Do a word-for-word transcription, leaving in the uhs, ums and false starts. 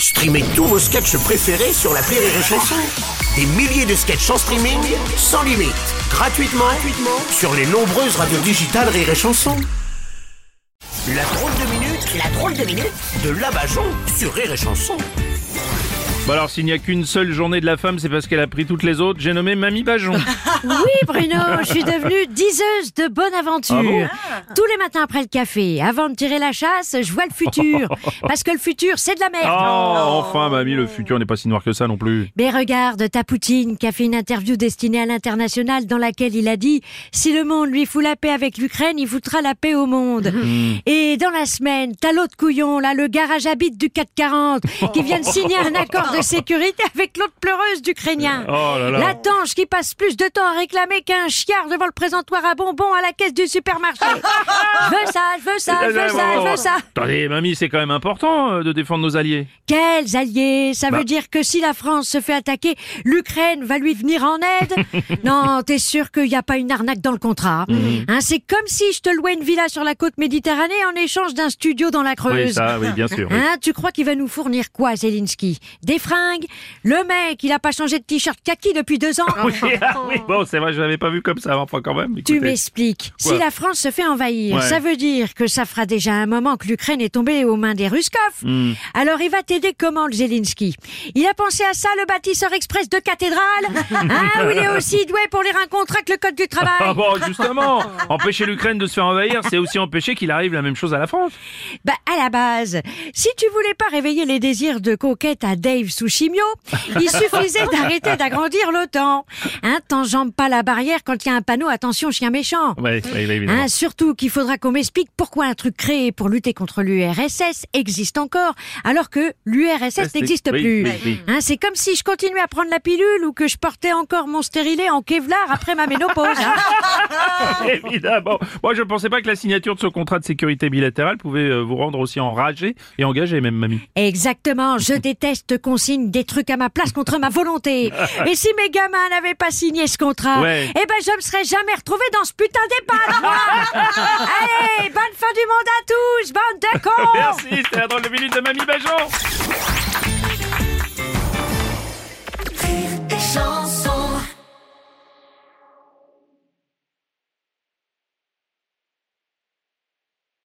Streamez tous vos sketchs préférés sur l'appli Rire et Chanson. Des milliers de sketchs en streaming, sans limite, gratuitement, gratuitement sur les nombreuses radios digitales Rire et Chanson. La drôle de minute, la drôle de minute de Labajon sur Rire et Chanson. Bon alors, s'il n'y a qu'une seule journée de la femme, c'est parce qu'elle a pris toutes les autres. J'ai nommé Mamie Bajon. Oui, Bruno, je suis devenue diseuse de bonne aventure. Ah bon ? Tous les matins après le café, avant de tirer la chasse, je vois le futur. Parce que le futur, c'est de la merde. Oh, enfin, Mamie, le futur n'est pas si noir que ça non plus. Mais regarde, t'as Poutine qui a fait une interview destinée à l'international dans laquelle il a dit « Si le monde lui fout la paix avec l'Ukraine, il foutra la paix au monde. » Et dans la semaine, t'as l'autre couillon, là, le garage habite du quatre quarante, qui vient de signer un accord de sécurité avec l'autre pleureuse d'Ukrainien. Oh là là. La tanche qui passe plus de temps à réclamer qu'un chiard devant le présentoir à bonbons à la caisse du supermarché. Je veux ça, je veux ça, je veux ça, je veux ça. Attendez, Mamie, c'est quand même important euh, de défendre nos alliés. Quels alliés? Ça Bah. veut dire que si la France se fait attaquer, l'Ukraine va lui venir en aide? Non, t'es sûr qu'il n'y a pas une arnaque dans le contrat? Hein, c'est comme si je te louais une villa sur la côte Méditerranée en échange d'un studio dans la Creuse. Oui, ça, oui, bien sûr. Oui. Hein, tu crois qu'il va nous fournir quoi, Zelensky? Des fringues? Le mec, il a pas changé de t-shirt kaki depuis deux ans. Oui, ah oui, bon, c'est vrai, je l'avais pas vu comme ça, enfin quand même. Tu Écoutez. m'expliques. Quoi? Si la France se fait envahir, Ouais. ça veut dire que ça fera déjà un moment que l'Ukraine est tombée aux mains des Ruskov. Hmm. Alors il va t'aider comment, le Zelensky? Il a pensé à ça, le bâtisseur express de cathédrale? Hein, où il est aussi doué pour lire un contrat que le code du travail? Ah bon, justement, empêcher l'Ukraine de se faire envahir, c'est aussi empêcher qu'il arrive la même chose à la France. Bah, à la base, si tu voulais pas réveiller les désirs de coquette à Dave Sushimio, il suffisait d'arrêter d'agrandir l'OTAN. Hein, t'enjambes pas la barrière quand il y a un panneau « Attention, chien méchant ». Oui, oui, oui, évidemment. Hein, surtout qu'il faudra qu'on m'explique pourquoi un truc créé pour lutter contre l'U R S S existe encore, alors que l'U R S S Oui, n'existe oui, plus. oui, oui. Hein, c'est comme si je continuais à prendre la pilule ou que je portais encore mon stérilet en Kevlar après ma ménopause. Hein. Évidemment. Moi, je ne pensais pas que la signature de ce contrat de sécurité bilatérale pouvait euh, vous rendre aussi enragé et engagé, même, Mamie. Exactement, je déteste qu'on signe des trucs à ma place contre ma volonté. Et si mes gamins n'avaient pas signé ce contrat, Ouais. eh ben je me serais jamais retrouvée dans ce putain d'EHPAD, moi. Allez, bonne fin du monde à tous, bande de cons. Merci, c'était la drôle de minute de Mamie Bajon.